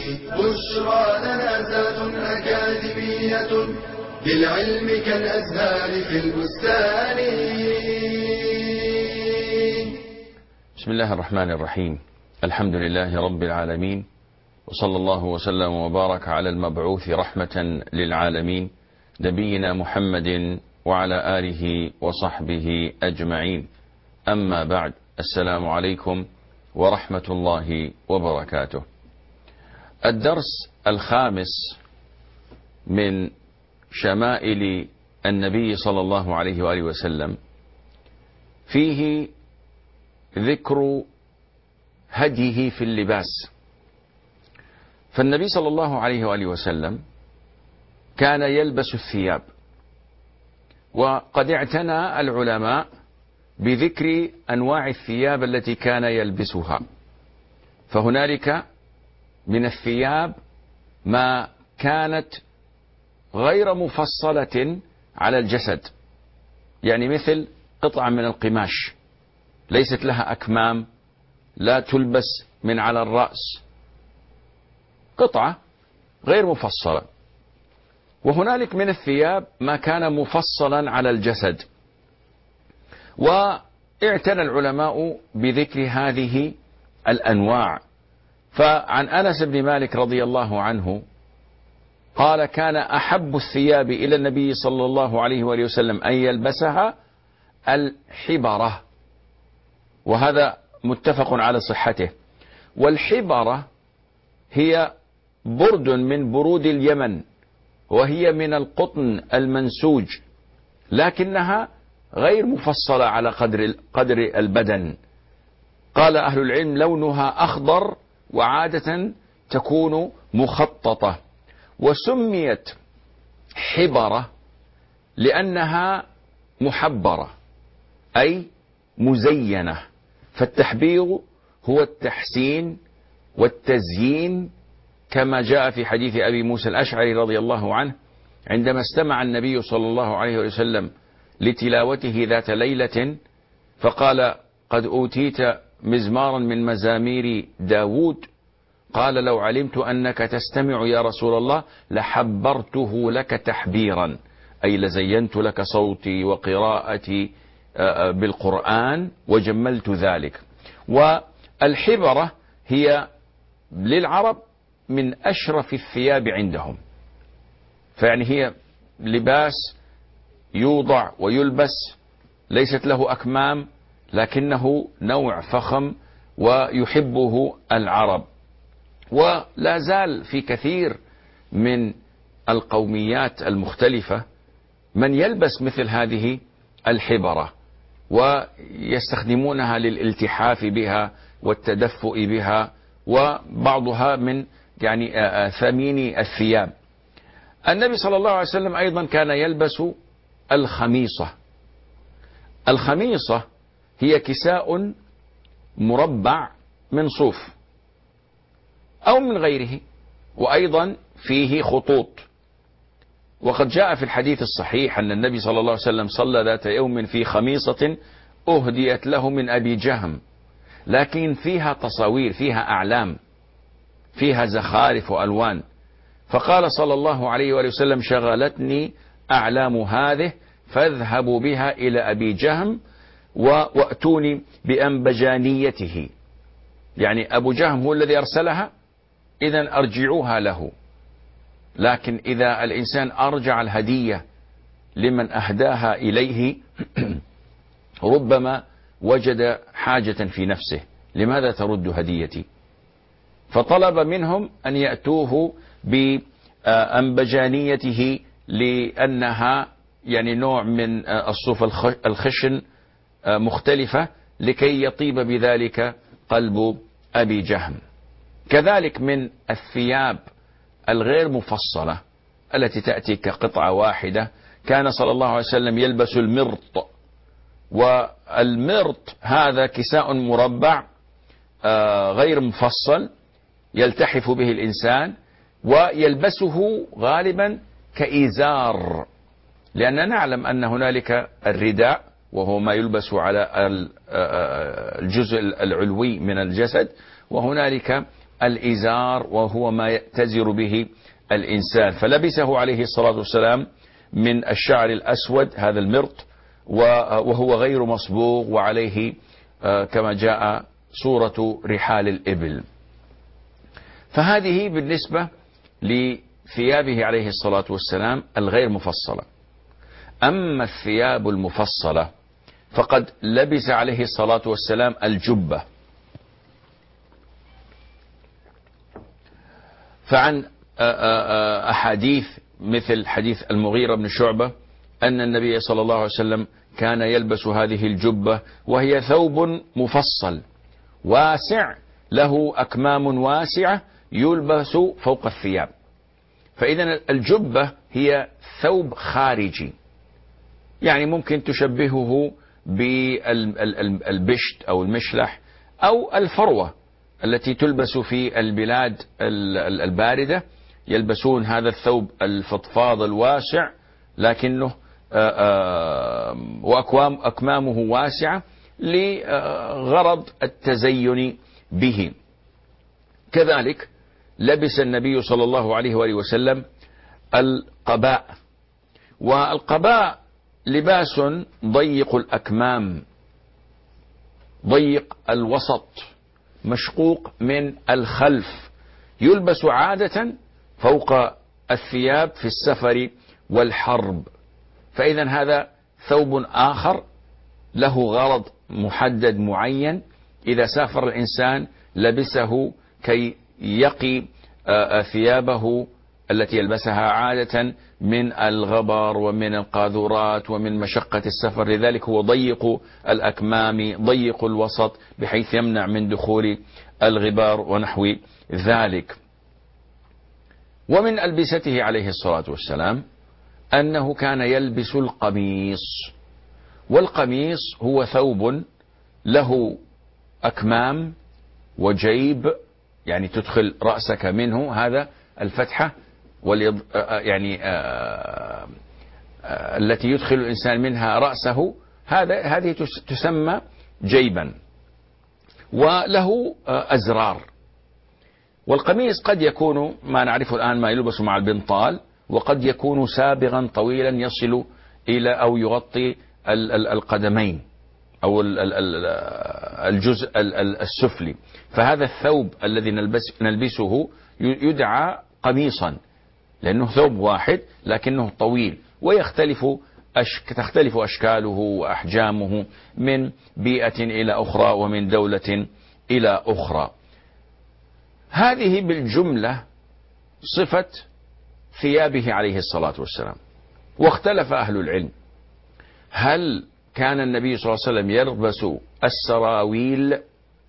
بشرى لنا ذات أكاديمية للعلم كالأزهار في البستان. بسم الله الرحمن الرحيم. الحمد لله رب العالمين، وصلى الله وسلم وبارك على المبعوث رحمة للعالمين نبينا محمد وعلى آله وصحبه أجمعين. أما بعد، السلام عليكم ورحمة الله وبركاته. الدرس الخامس من شمائل النبي صلى الله عليه وآله وسلم فيه ذكر هديه في اللباس. فالنبي صلى الله عليه وآله وسلم كان يلبس الثياب، وقد اعتنى العلماء بذكر أنواع الثياب التي كان يلبسها. فهنالك من الثياب ما كانت غير مفصلة على الجسد، يعني مثل قطعة من القماش ليست لها أكمام، لا تلبس من على الرأس، قطعة غير مفصلة. وهنالك من الثياب ما كان مفصلا على الجسد، واعتنى العلماء بذكر هذه الأنواع. فعن أنس بن مالك رضي الله عنه قال: كان أحب الثياب إلى النبي صلى الله عليه وآله وسلم أن يلبسها الحبرة، وهذا متفق على صحته. والحبرة هي برد من برود اليمن، وهي من القطن المنسوج، لكنها غير مفصلة على قدر البدن. قال أهل العلم: لونها أخضر، وعادة تكون مخططة. وسميت حبرة لأنها محبرة، أي مزينة. فالتحبير هو التحسين والتزيين، كما جاء في حديث أبي موسى الأشعري رضي الله عنه عندما استمع النبي صلى الله عليه وسلم لتلاوته ذات ليلة فقال: قد أوتيت مزمارا من مزامير داود. قال: لو علمت أنك تستمع يا رسول الله لحبرته لك تحبيرا، أي لزينت لك صوتي وقراءتي بالقرآن وجملت ذلك. والحبرة هي للعرب من أشرف الثياب عندهم، فيعني هي لباس يوضع ويلبس، ليست له أكمام، لكنه نوع فخم ويحبه العرب. ولا زال في كثير من القوميات المختلفة من يلبس مثل هذه الحبرة، ويستخدمونها للالتحاف بها والتدفؤ بها، وبعضها من يعني ثمين الثياب. النبي صلى الله عليه وسلم أيضا كان يلبس الخميصة. الخميصة هي كساء مربع من صوف أو من غيره، وأيضا فيه خطوط. وقد جاء في الحديث الصحيح أن النبي صلى الله عليه وسلم صلى ذات يوم في خميصة أهديت له من أبي جهم، لكن فيها تصاوير، فيها أعلام، فيها زخارف وألوان. فقال صلى الله عليه وآله وسلم: شغلتني أعلام هذه، فاذهبوا بها إلى أبي جهم وأتوني بأنبجانيته. يعني أبو جهم هو الذي أرسلها، إذن أرجعوها له. لكن إذا الإنسان أرجع الهدية لمن أهداها إليه ربما وجد حاجة في نفسه: لماذا ترد هديتي؟ فطلب منهم أن يأتوه بأنبجانيته، لأنها يعني نوع من الصوف الخشن مختلفة، لكي يطيب بذلك قلب أبي جهم. كذلك من الثياب الغير مفصلة التي تأتي كقطعة واحدة، كان صلى الله عليه وسلم يلبس المرط. والمرط هذا كساء مربع غير مفصل يلتحف به الإنسان، ويلبسه غالبا كإزار، لأننا نعلم أن هنالك الرداء وهو ما يلبس على الجزء العلوي من الجسد، وهنالك الإزار وهو ما يأتزر به الإنسان، فلبسه عليه الصلاة والسلام من الشعر الأسود هذا المرط، وهو غير مصبوغ، وعليه كما جاء صورة رحال الإبل. فهذه بالنسبة لثيابه عليه الصلاة والسلام الغير مفصلة. أما الثياب المفصلة فقد لبس عليه الصلاة والسلام الجبة. فعن أحاديث مثل حديث المغيرة بن شعبة أن النبي صلى الله عليه وسلم كان يلبس هذه الجبة، وهي ثوب مفصل واسع له أكمام واسعة يلبس فوق الثياب. فإذا الجبة هي ثوب خارجي، يعني ممكن تشبهه بالبشت أو المشلح أو الفروة التي تلبس في البلاد الباردة، يلبسون هذا الثوب الفضفاض الواسع لكنه وأكمامه واسعة لغرض التزين به. كذلك لبس النبي صلى الله عليه وآله وسلم القباء، والقباء لباس ضيق الأكمام ضيق الوسط مشقوق من الخلف، يلبس عادة فوق الثياب في السفر والحرب. فإذا هذا ثوب آخر له غرض محدد معين، إذا سافر الإنسان لبسه كي يقي ثيابه التي يلبسها عادة من الغبر ومن القاذورات ومن مشقة السفر، لذلك هو ضيق الأكمام ضيق الوسط بحيث يمنع من دخول الغبار ونحو ذلك. ومن ألبسته عليه الصلاة والسلام أنه كان يلبس القميص، والقميص هو ثوب له أكمام وجيب، يعني تدخل رأسك منه، هذا الفتحة يعني التي يدخل الإنسان منها رأسه، هذه تسمى جيبا، وله أزرار. والقميص قد يكون ما نعرفه الآن ما يلبس مع البنطال، وقد يكون سابغا طويلا يصل إلى أو يغطي القدمين أو الجزء السفلي. فهذا الثوب الذي نلبسه يدعى قميصا، لأنه ثوب واحد لكنه طويل، تختلف أشكاله وأحجامه من بيئة إلى أخرى ومن دولة إلى أخرى. هذه بالجملة صفة ثيابه عليه الصلاة والسلام. واختلف أهل العلم هل كان النبي صلى الله عليه وسلم يلبس السراويل؟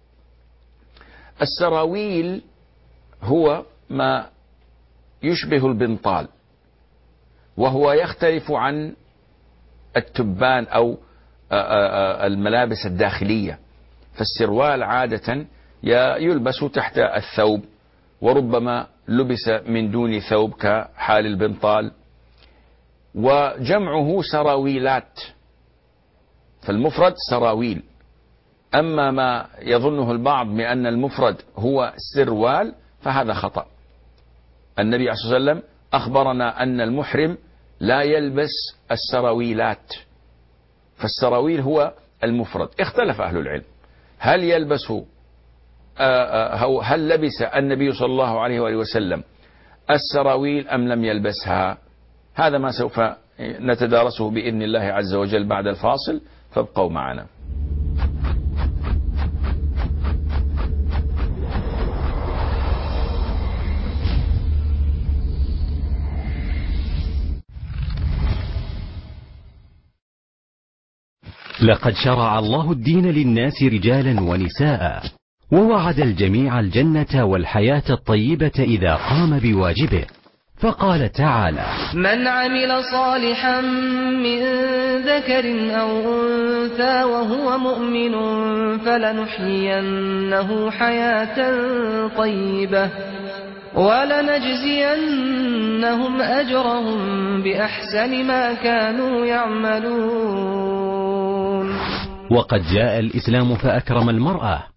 السراويل هو ما يشبه البنطال، وهو يختلف عن التبان أو الملابس الداخلية. فالسروال عادة يلبس تحت الثوب، وربما لبس من دون ثوب كحال البنطال، وجمعه سراويلات، فالمفرد سراويل. أما ما يظنه البعض بأن المفرد هو سروال فهذا خطأ. النبي عليه الصلاة والسلام أخبرنا أن المحرم لا يلبس السراويلات، فالسراويل هو المفرد. اختلف أهل العلم هل لبس النبي صلى الله عليه وآله وسلم السراويل أم لم يلبسها؟ هذا ما سوف نتدارسه بإذن الله عز وجل بعد الفاصل، فابقوا معنا. لقد شرع الله الدين للناس رجالا ونساء، ووعد الجميع الجنة والحياة الطيبة إذا قام بواجبه، فقال تعالى: من عمل صالحا من ذكر أو أنثى وهو مؤمن فلنحيينه حياة طيبة ولنجزينهم أجرهم بأحسن ما كانوا يعملون. وقد جاء الإسلام فأكرم المرأة،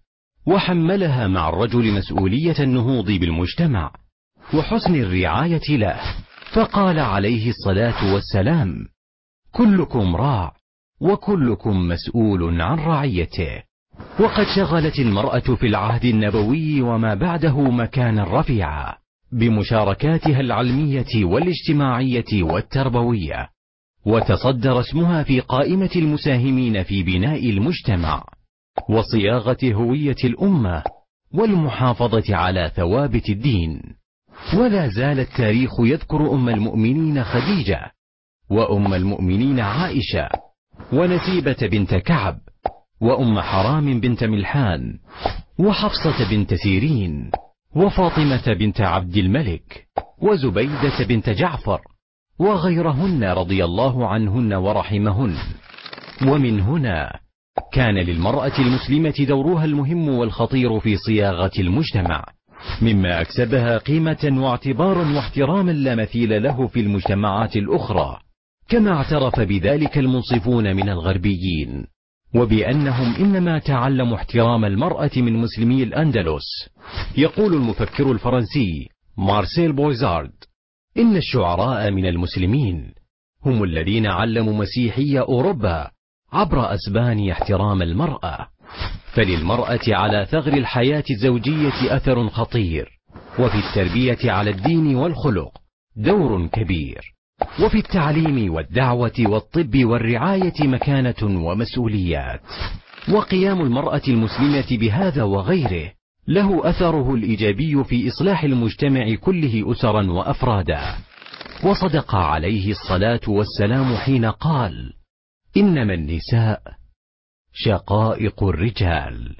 وحملها مع الرجل مسؤولية النهوض بالمجتمع وحسن الرعاية له، فقال عليه الصلاة والسلام: كلكم راع وكلكم مسؤول عن رعيته. وقد شغلت المرأة في العهد النبوي وما بعده مكانا رفيعا بمشاركاتها العلمية والاجتماعية والتربوية، وتصدر اسمها في قائمة المساهمين في بناء المجتمع وصياغة هوية الأمة والمحافظة على ثوابت الدين. ولا زال التاريخ يذكر أم المؤمنين خديجة، وأم المؤمنين عائشة، ونسيبة بنت كعب، وأم حرام بنت ملحان، وحفصة بنت سيرين، وفاطمة بنت عبد الملك، وزبيدة بنت جعفر، وغيرهن رضي الله عنهن ورحمهن. ومن هنا كان للمرأة المسلمة دورها المهم والخطير في صياغة المجتمع، مما أكسبها قيمة واعتبارا واحتراما لا مثيل له في المجتمعات الأخرى، كما اعترف بذلك المنصفون من الغربيين، وبأنهم إنما تعلموا احترام المرأة من مسلمي الأندلس. يقول المفكر الفرنسي مارسيل بويزارد: إن الشعراء من المسلمين هم الذين علموا مسيحي أوروبا عبر أسبانيا احترام المرأة. فللمرأة على ثغر الحياة الزوجية أثر خطير، وفي التربية على الدين والخلق دور كبير، وفي التعليم والدعوة والطب والرعاية مكانة ومسؤوليات. وقيام المرأة المسلمة بهذا وغيره له أثره الإيجابي في إصلاح المجتمع كله أسرا وأفرادا. وصدق عليه الصلاة والسلام حين قال: إنما النساء شقائق الرجال.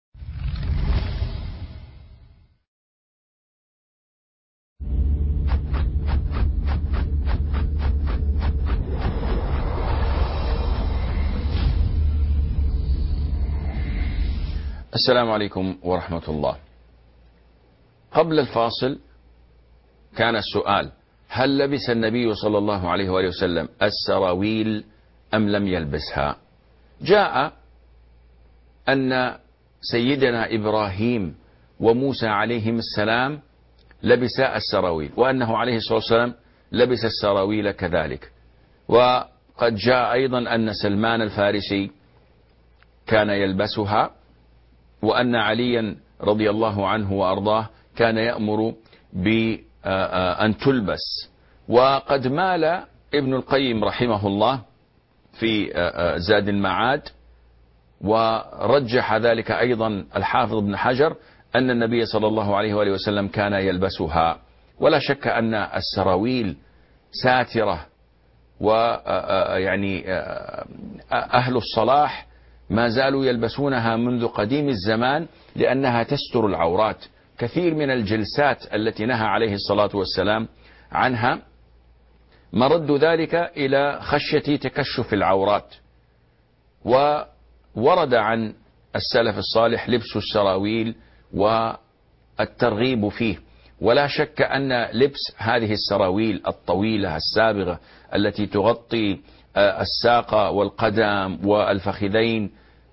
السلام عليكم ورحمة الله. قبل الفاصل كان السؤال: هل لبس النبي صلى الله عليه وآله وسلم السراويل أم لم يلبسها؟ جاء أن سيدنا إبراهيم وموسى عليهم السلام لبسا السراويل، وأنه عليه الصلاة والسلام لبس السراويل كذلك. وقد جاء أيضا أن سلمان الفارسي كان يلبسها، وأن عليا رضي الله عنه وأرضاه كان يأمر بأن تلبس. وقد مال ابن القيم رحمه الله في زاد المعاد، ورجح ذلك أيضا الحافظ ابن حجر، أن النبي صلى الله عليه وآله وسلم كان يلبسها. ولا شك أن السراويل ساترة، ويعني أهل الصلاح ما زالوا يلبسونها منذ قديم الزمان، لأنها تستر العورات. كثير من الجلسات التي نهى عليه الصلاة والسلام عنها مرد ذلك إلى خشية تكشف العورات. وورد عن السلف الصالح لبس السراويل والترغيب فيه. ولا شك أن لبس هذه السراويل الطويلة السابغة التي تغطي الساق والقدم والفخذين،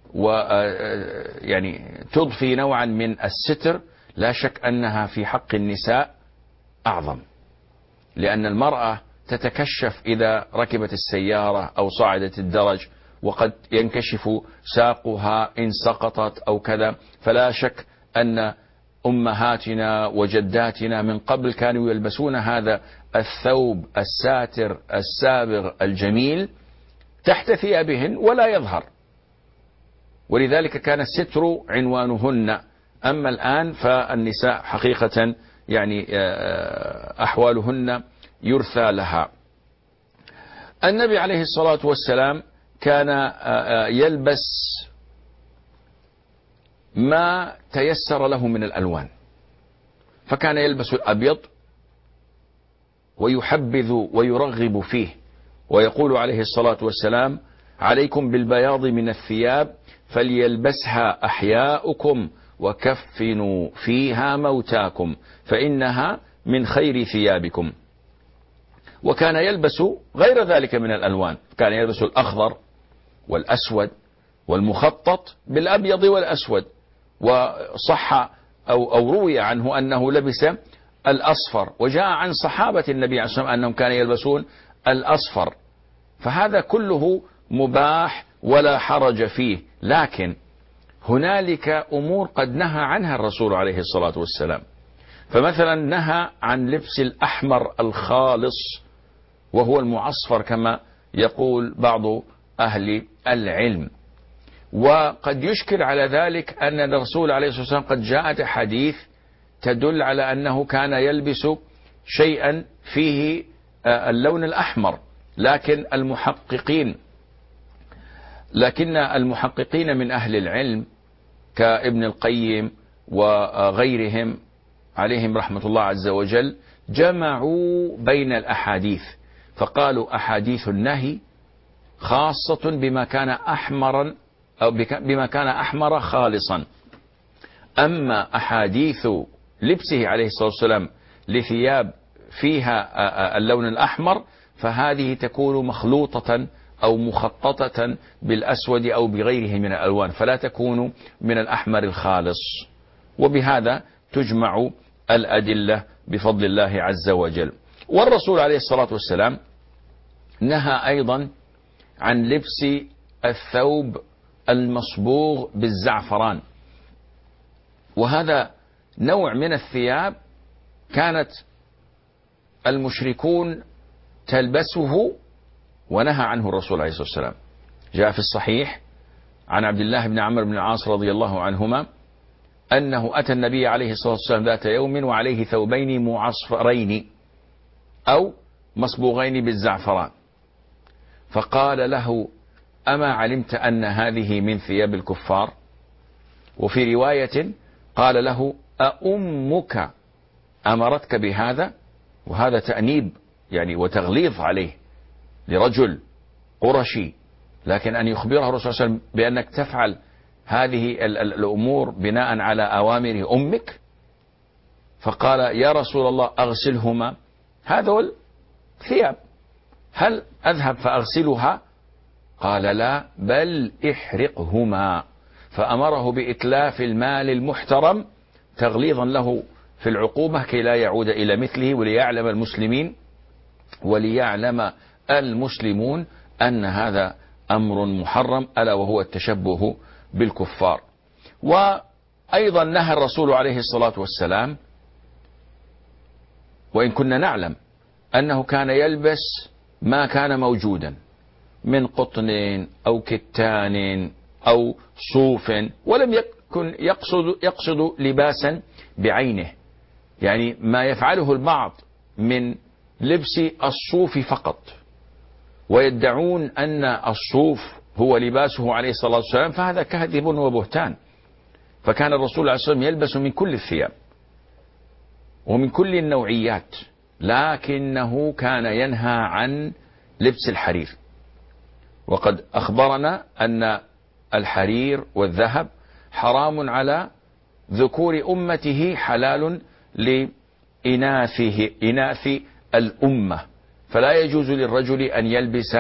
ويعني تضفي نوعا من الستر، لا شك أنها في حق النساء أعظم، لأن المرأة تتكشف إذا ركبت السيارة أو صعدت الدرج، وقد ينكشف ساقها إن سقطت أو كذا. فلا شك أن أمهاتنا وجداتنا من قبل كانوا يلبسون هذا الثوب الساتر السابغ الجميل تحت ثيابهن ولا يظهر، ولذلك كان الستر عنوانهن. أما الآن فالنساء حقيقة يعني أحوالهن يرثى لها. النبي عليه الصلاة والسلام كان يلبس ما تيسر له من الألوان، فكان يلبس الأبيض ويحبذ ويرغب فيه، ويقول عليه الصلاة والسلام: عليكم بالبياض من الثياب فليلبسها أحياؤكم وكفنوا فيها موتاكم فإنها من خير ثيابكم. وكان يلبس غير ذلك من الألوان، كان يلبس الأخضر والأسود والمخطط بالأبيض والأسود، وصح أو روي عنه أنه لبس الأصفر، وجاء عن صحابة النبي عليه الصلاة والسلام أنهم كانوا يلبسون الأصفر. فهذا كله مباح ولا حرج فيه، لكن هنالك أمور قد نهى عنها الرسول عليه الصلاة والسلام. فمثلا نهى عن لبس الأحمر الخالص وهو المعصفر كما يقول بعض أهل العلم. وقد يشكل على ذلك أن الرسول عليه الصلاة والسلام قد جاءت أحاديث تدل على أنه كان يلبس شيئا فيه اللون الأحمر، لكن المحققين من أهل العلم كابن القيم وغيرهم عليهم رحمة الله عز وجل جمعوا بين الأحاديث، فقالوا أحاديث النهي خاصة بما كان أحمرا أو بما كان أحمر خالصا، أما أحاديث لبسه عليه الصلاة والسلام لثياب فيها اللون الأحمر فهذه تكون مخلوطة أو مخططة بالأسود أو بغيره من الألوان، فلا تكون من الأحمر الخالص. وبهذا تجمع الأدلة بفضل الله عز وجل. والرسول عليه الصلاة والسلام نهى أيضا عن لبس الثوب المصبوغ بالزعفران، وهذا نوع من الثياب كانت المشركون تلبسه ونهى عنه الرسول عليه الصلاة والسلام. جاء في الصحيح عن عبد الله بن عمرو بن العاص رضي الله عنهما أنه أتى النبي عليه الصلاة والسلام ذات يوم وعليه ثوبين معصفرين أو مصبوغين بالزعفران، فقال له: أما علمت أن هذه من ثياب الكفار؟ وفي رواية قال له: أأمك أمرتك بهذا؟ وهذا تأنيب يعني وتغليظ عليه لرجل قرشي، لكن أن يخبره الرسول صلى الله عليه وسلم بأنك تفعل هذه الأمور بناء على أوامر أمك. فقال: يا رسول الله أغسلهما، هذول ثياب، هل أذهب فأغسلها؟ قال: لا، بل احرقهما. فأمره بإتلاف المال المحترم تغليظا له في العقوبة كي لا يعود إلى مثله، وليعلم المسلمون أن هذا أمر محرم، ألا وهو التشبه بالكفار. وأيضا نهى الرسول عليه الصلاة والسلام، وإن كنا نعلم أنه كان يلبس ما كان موجودا من قطن أو كتان أو صوف، ولم يكن يقصد لباسا بعينه، يعني ما يفعله البعض من لبس الصوف فقط، ويدعون أن الصوف هو لباسه عليه الصلاة والسلام، فهذا كذب وبهتان. فكان الرسول عليه الصلاة والسلام يلبس من كل الثياب ومن كل النوعيات، لكنه كان ينهى عن لبس الحرير. وقد أخبرنا أن الحرير والذهب حرام على ذكور أمته، حلال لإناث الأمة، فلا يجوز للرجل أن يلبس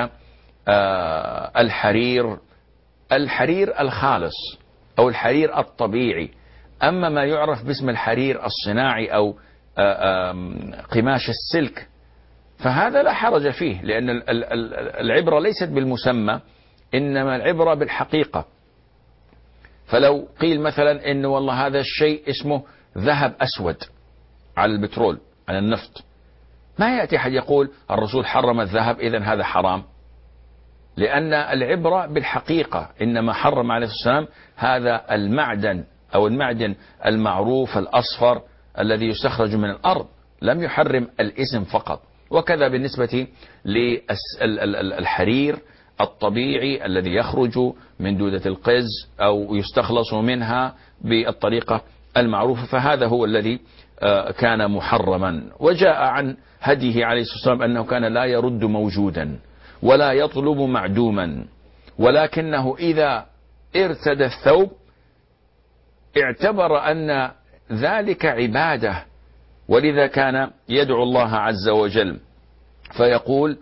الحرير الخالص أو الحرير الطبيعي. أما ما يعرف باسم الحرير الصناعي أو قماش السلك فهذا لا حرج فيه، لأن العبرة ليست بالمسمى، إنما العبرة بالحقيقة. فلو قيل مثلا إنه والله هذا الشيء اسمه ذهب أسود على البترول على النفط، ما يأتي أحد يقول الرسول حرم الذهب إذن هذا حرام، لأن العبرة بالحقيقة. إنما حرم عليه الصلاة والسلام هذا المعدن أو المعدن المعروف الأصفر الذي يستخرج من الأرض، لم يحرم الاسم فقط. وكذا بالنسبة للحرير الطبيعي الذي يخرج من دودة القز أو يستخلص منها بالطريقة المعروفة، فهذا هو الذي كان محرما. وجاء عن هديه عليه الصلاة والسلام أنه كان لا يرد موجودا ولا يطلب معدوما، ولكنه إذا ارتدى الثوب اعتبر أن ذلك عبادة، ولذا كان يدعو الله عز وجل فيقول: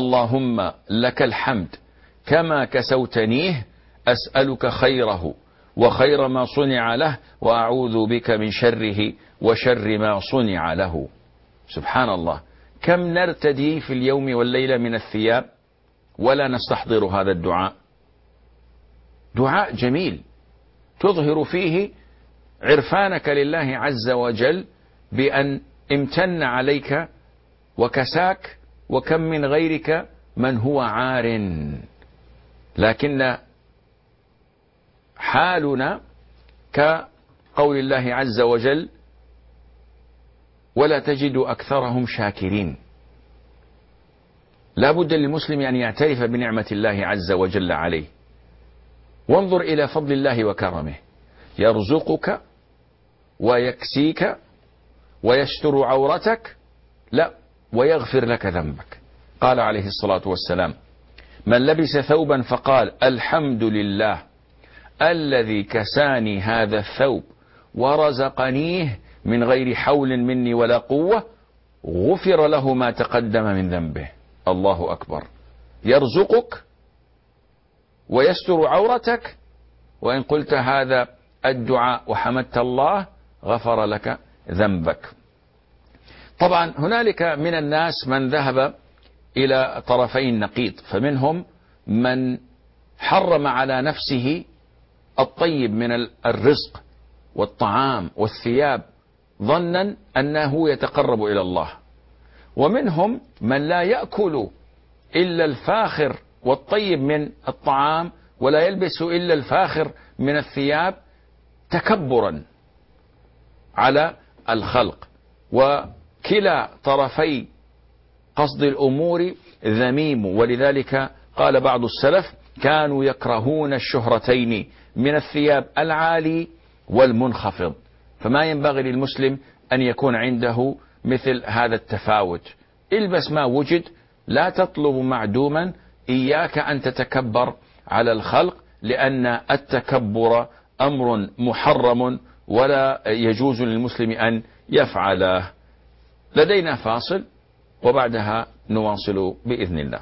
اللهم لك الحمد كما كسوتنيه أسألك خيره وخير ما صنع له، وأعوذ بك من شره وشر ما صنع له. سبحان الله، كم نرتدي في اليوم والليلة من الثياب ولا نستحضر هذا الدعاء؟ دعاء جميل تظهر فيه عرفانك لله عز وجل بأن امتن عليك وكساك، وكم من غيرك من هو عار. لكن حالنا كقول الله عز وجل: ولا تجد أكثرهم شاكرين. لا بد للمسلم أن يعترف بنعمة الله عز وجل عليه. وانظر إلى فضل الله وكرمه، يرزقك ويكسيك ويستر عورتك، لا، ويغفر لك ذنبك. قال عليه الصلاة والسلام: من لبس ثوبا فقال الحمد لله الذي كساني هذا الثوب ورزقنيه من غير حول مني ولا قوة، غفر له ما تقدم من ذنبه. الله أكبر، يرزقك ويستر عورتك، وإن قلت هذا الدعاء وحمدت الله غفر لك ذنبك. طبعا هنالك من الناس من ذهب إلى طرفي النقيض، فمنهم من حرم على نفسه الطيب من الرزق والطعام والثياب ظنا أنه يتقرب إلى الله، ومنهم من لا يأكل إلا الفاخر والطيب من الطعام ولا يلبس إلا الفاخر من الثياب تكبرا على الخلق. وكلا طرفي قصد الأمور ذميم، ولذلك قال بعض السلف: كانوا يكرهون الشهرتين من الثياب العالي والمنخفض. فما ينبغي للمسلم أن يكون عنده مثل هذا التفاوت. البس ما وجد، لا تطلب معدوما. إياك أن تتكبر على الخلق، لأن التكبر أمر محرم ولا يجوز للمسلم أن يفعله. لدينا فاصل وبعدها نواصل بإذن الله.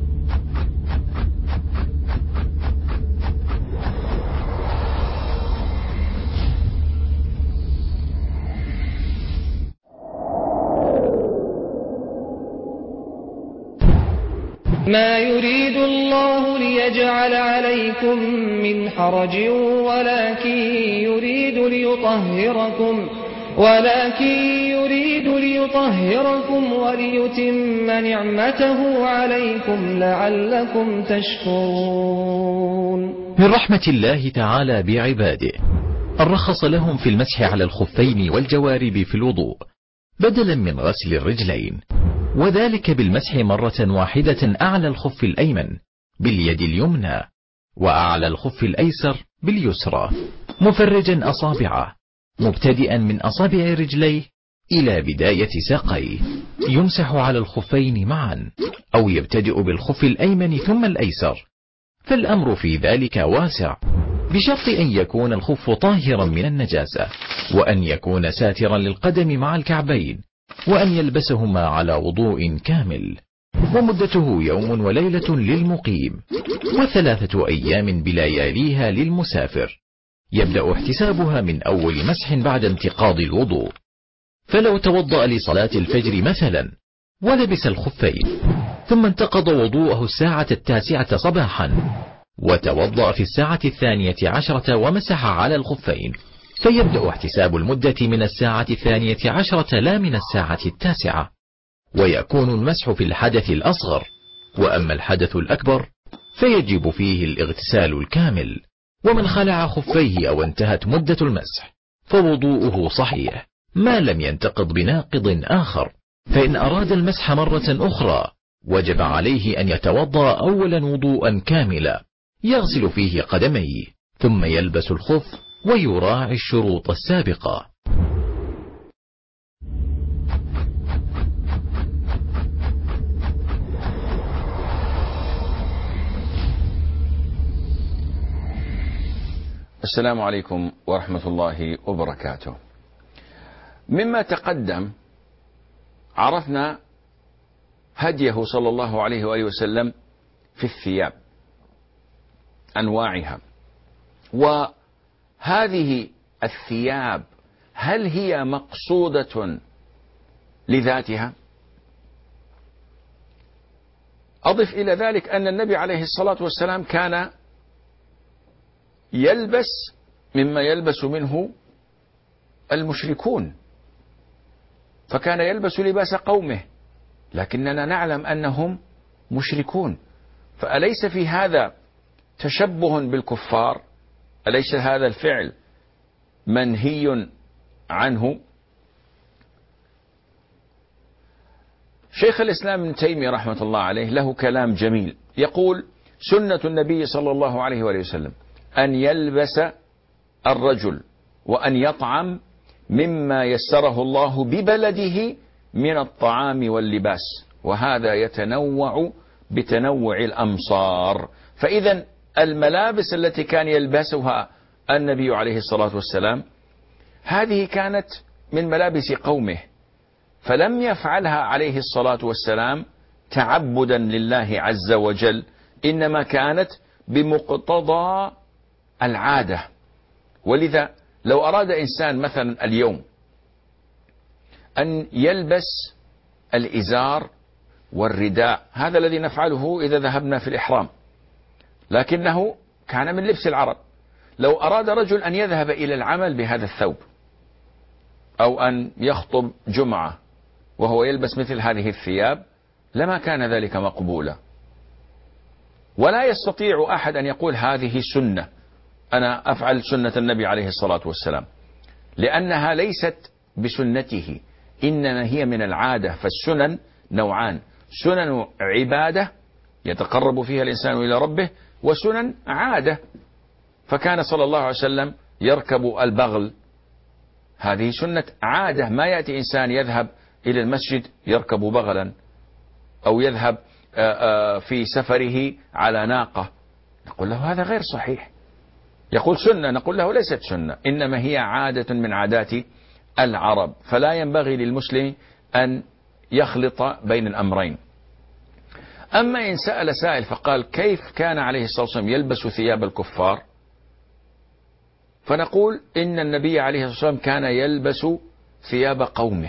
ما يريد الله ليجعل عليكم من حرج ولكن يريد ليطهركم وليتم نعمته عليكم لعلكم تشكرون. من رحمة الله تعالى بعباده أن رخص لهم في المسح على الخفين والجوارب في الوضوء بدلا من غسل الرجلين، وذلك بالمسح مرة واحدة أعلى الخف الأيمن باليد اليمنى وأعلى الخف الأيسر باليسرى، مفرجا أصابعه مبتدئا من أصابع رجليه إلى بداية ساقيه. يمسح على الخفين معا أو يبتدئ بالخف الأيمن ثم الأيسر، فالأمر في ذلك واسع، بشرط أن يكون الخف طاهرا من النجاسة، وأن يكون ساترا للقدم مع الكعبين، وأن يلبسهما على وضوء كامل. ومدته يوم وليلة للمقيم، و3 أيام بلياليها للمسافر. يبدأ احتسابها من أول مسح بعد انتقاض الوضوء. فلو توضأ لصلاة الفجر مثلا ولبس الخفين ثم انتقض وضوءه الساعة 9 صباحا وتوضأ في الساعة 12 ومسح على الخفين، فيبدأ احتساب المدة من الساعة 12 لا من الساعة 9، ويكون المسح في الحدث الأصغر. وأما الحدث الأكبر فيجب فيه الاغتسال الكامل. ومن خلع خفيه أو انتهت مدة المسح فوضوءه صحيح ما لم ينتقض بناقض آخر. فإن أراد المسح مرة أخرى وجب عليه أن يتوضأ أولا وضوءا كاملا يغسل فيه قدميه ثم يلبس الخف ويراعي الشروط السابقة. السلام عليكم ورحمة الله وبركاته. مما تقدم عرفنا هديه صلى الله عليه وآله وسلم في الثياب أنواعها، هذه الثياب هل هي مقصودة لذاتها؟ أضف إلى ذلك أن النبي عليه الصلاة والسلام كان يلبس مما يلبس منه المشركون، فكان يلبس لباس قومه، لكننا نعلم أنهم مشركون، فأليس في هذا تشبه بالكفار؟ أليس هذا الفعل منهي عنه؟ شيخ الإسلام ابن تيمية رحمة الله عليه له كلام جميل، يقول: سنة النبي صلى الله عليه وآله وسلم أن يلبس الرجل وأن يطعم مما يسره الله ببلده من الطعام واللباس، وهذا يتنوع بتنوع الأمصار. فإذا الملابس التي كان يلبسها النبي عليه الصلاة والسلام هذه كانت من ملابس قومه، فلم يفعلها عليه الصلاة والسلام تعبدا لله عز وجل، إنما كانت بمقتضى العادة. ولذا لو أراد إنسان مثلا اليوم أن يلبس الإزار والرداء، هذا الذي نفعله إذا ذهبنا في الإحرام، لكنه كان من لبس العرب. لو أراد رجل أن يذهب إلى العمل بهذا الثوب، أو أن يخطب جمعة وهو يلبس مثل هذه الثياب، لما كان ذلك مقبولا. ولا يستطيع أحد أن يقول هذه سنة، أنا أفعل سنة النبي عليه الصلاة والسلام، لأنها ليست بسنته، إنما هي من العادة. فالسنن نوعان: سنن عبادة يتقرب فيها الإنسان إلى ربه، وسنن عادة. فكان صلى الله عليه وسلم يركب البغل، هذه سنة عادة، ما يأتي إنسان يذهب إلى المسجد يركب بغلا، أو يذهب في سفره على ناقة، نقول له هذا غير صحيح. يقول سنة، نقول له ليست سنة، إنما هي عادة من عادات العرب، فلا ينبغي للمسلم أن يخلط بين الأمرين. أما إن سأل سائل فقال كيف كان عليه الصلاة والسلام يلبس ثياب الكفار، فنقول إن النبي عليه الصلاة والسلام كان يلبس ثياب قومه،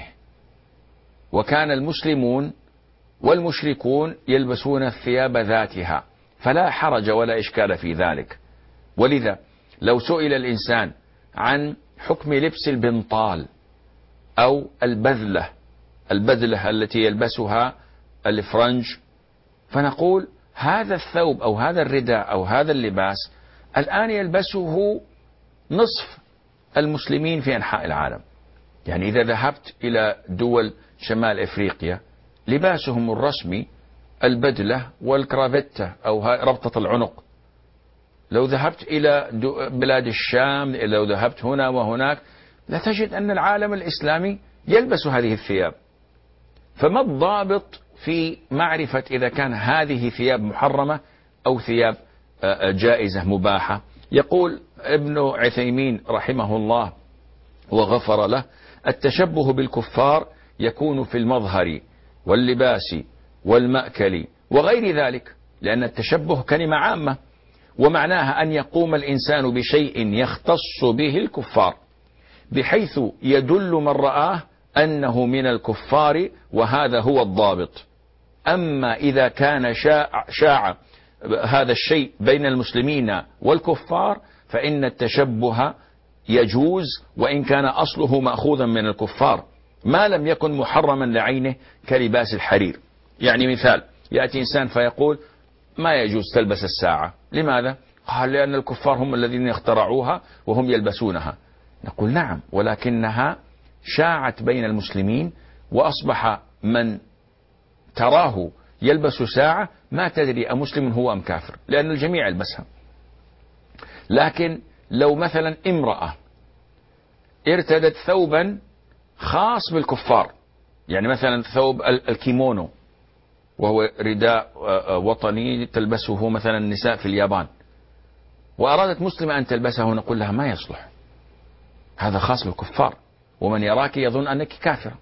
وكان المسلمون والمشركون يلبسون الثياب ذاتها، فلا حرج ولا إشكال في ذلك. ولذا لو سئل الإنسان عن حكم لبس البنطال أو البذلة التي يلبسها الفرنج، فنقول هذا الثوب أو هذا الرداء أو هذا اللباس الآن يلبسه نصف المسلمين في أنحاء العالم. يعني إذا ذهبت إلى دول شمال إفريقيا لباسهم الرسمي البدلة والكرافتة أو ربطة العنق. لو ذهبت إلى بلاد الشام، لو ذهبت هنا وهناك، لا تجد أن العالم الإسلامي يلبس هذه الثياب. فما الضابط في معرفة إذا كان هذه ثياب محرمة أو ثياب جائزة مباحة؟ يقول ابن عثيمين رحمه الله وغفر له: التشبه بالكفار يكون في المظهر واللباس والمأكل وغير ذلك، لأن التشبه كلمة عامة، ومعناها أن يقوم الإنسان بشيء يختص به الكفار، بحيث يدل من رآه أنه من الكفار، وهذا هو الضابط. أما إذا كان شاع هذا الشيء بين المسلمين والكفار فإن التشبه يجوز، وإن كان أصله مأخوذا من الكفار، ما لم يكن محرما لعينه كلباس الحرير. يعني مثال، يأتي إنسان فيقول ما يجوز تلبس الساعة، لماذا؟ قال لأن الكفار هم الذين اخترعوها وهم يلبسونها. نقول نعم، ولكنها شاعت بين المسلمين، وأصبح من تراه يلبس ساعة ما تدري أمسلم هو أم كافر، لأن الجميع يلبسها. لكن لو مثلا امرأة ارتدت ثوبا خاص بالكفار، يعني مثلا ثوب الكيمونو، وهو رداء وطني تلبسه مثلا النساء في اليابان، وأرادت مسلمة أن تلبسه، نقول لها ما يصلح، هذا خاص بالكفار، ومن يراك يظن أنك كافرة.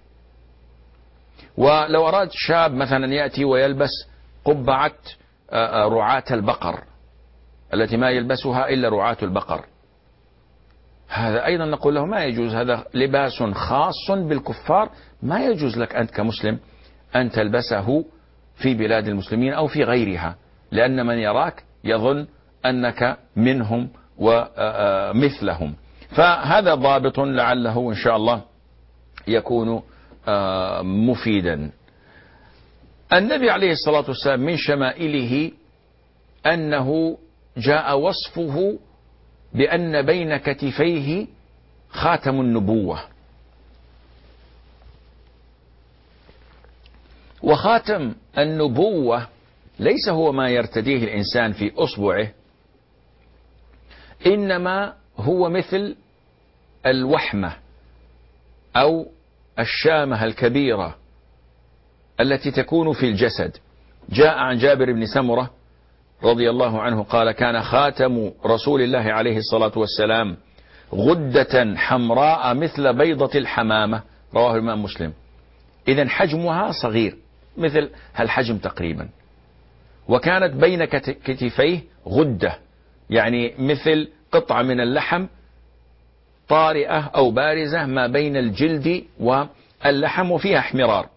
ولو أراد شاب مثلا يأتي ويلبس قبعة رعاة البقر التي ما يلبسها إلا رعاة البقر، هذا أيضا نقول له ما يجوز، هذا لباس خاص بالكفار، ما يجوز لك أنت كمسلم أن تلبسه في بلاد المسلمين أو في غيرها، لأن من يراك يظن أنك منهم ومثلهم. فهذا ضابط لعله إن شاء الله يكون مفيدا. النبي عليه الصلاة والسلام من شمائله أنه جاء وصفه بأن بين كتفيه خاتم النبوة. وخاتم النبوة ليس هو ما يرتديه الإنسان في أصبعه، إنما هو مثل الوحمة أو الشامة الكبيرة التي تكون في الجسد. جاء عن جابر بن سمرة رضي الله عنه قال: كان خاتم رسول الله عليه الصلاة والسلام غدة حمراء مثل بيضة الحمامة، رواه الإمام مسلم. إذن حجمها صغير مثل هالحجم تقريبا، وكانت بين كتفيه غدة، يعني مثل قطعة من اللحم طارئة أو بارزة ما بين الجلد واللحم، وفيها احمرار.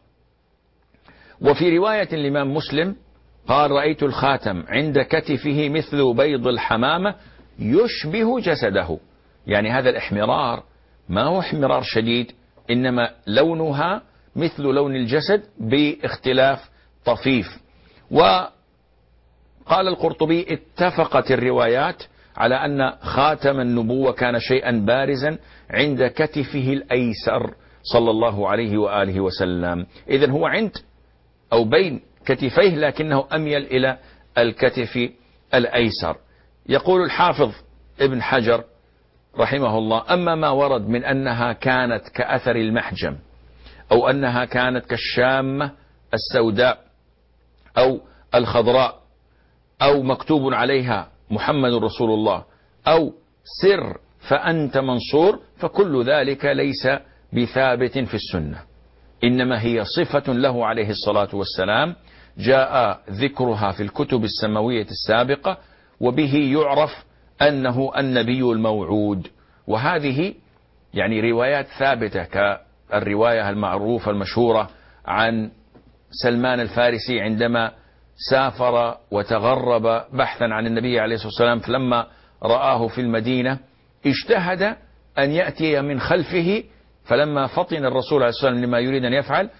وفي رواية الإمام مسلم قال: رأيت الخاتم عند كتفه مثل بيض الحمامة يشبه جسده. يعني هذا الاحمرار ما هو احمرار شديد، إنما لونها مثل لون الجسد باختلاف طفيف. وقال القرطبي: اتفقت الروايات على أن خاتم النبوة كان شيئا بارزا عند كتفه الأيسر صلى الله عليه وآله وسلم. إذن هو عند أو بين كتفيه، لكنه أميل إلى الكتف الأيسر. يقول الحافظ ابن حجر رحمه الله: أما ما ورد من أنها كانت كأثر المحجم، أو أنها كانت كالشامة السوداء أو الخضراء، أو مكتوب عليها محمد رسول الله، أو سر فأنت منصور، فكل ذلك ليس بثابت في السنة، إنما هي صفة له عليه الصلاة والسلام جاء ذكرها في الكتب السماوية السابقة، وبه يعرف أنه النبي الموعود. وهذه يعني روايات ثابتة، كالرواية المعروفة المشهورة عن سلمان الفارسي عندما سافر وتغرب بحثا عن النبي عليه الصلاة والسلام، فلما رآه في المدينة اجتهد أن يأتي من خلفه، فلما فطن الرسول عليه الصلاة والسلام لما يريد أن يفعل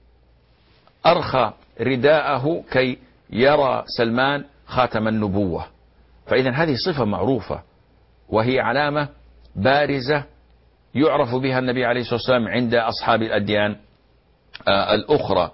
أرخى رداءه كي يرى سلمان خاتم النبوة. فإذا هذه صفة معروفة، وهي علامة بارزة يعرف بها النبي عليه الصلاة والسلام عند أصحاب الأديان الأخرى.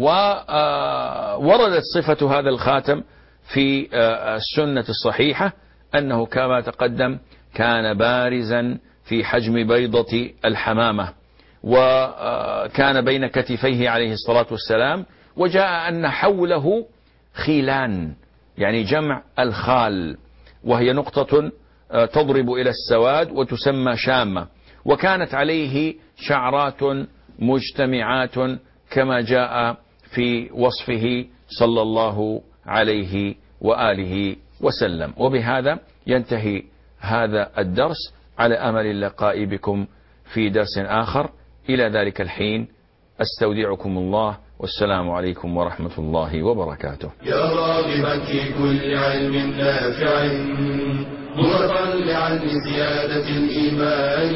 ووردت صفة هذا الخاتم في السنة الصحيحة أنه كما تقدم كان بارزا في حجم بيضة الحمامة، وكان بين كتفيه عليه الصلاة والسلام. وجاء أن حوله خيلان، يعني جمع الخال، وهي نقطة تضرب إلى السواد وتسمى شامة، وكانت عليه شعرات مجتمعات كما جاء في وصفه صلى الله عليه وآله وسلم. وبهذا ينتهي هذا الدرس، على أمل اللقاء بكم في درس آخر. إلى ذلك الحين أستودعكم الله، والسلام عليكم ورحمة الله وبركاته. يا راغبا في كل علم نافع متطلعا لزيادة الإيمان،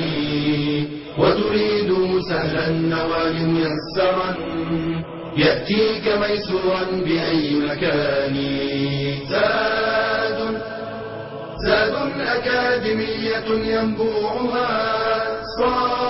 وتريد سهلا النوال ميسرا يأتيك ميسورا بأي مكان. زاد أكاديمية ينبوعها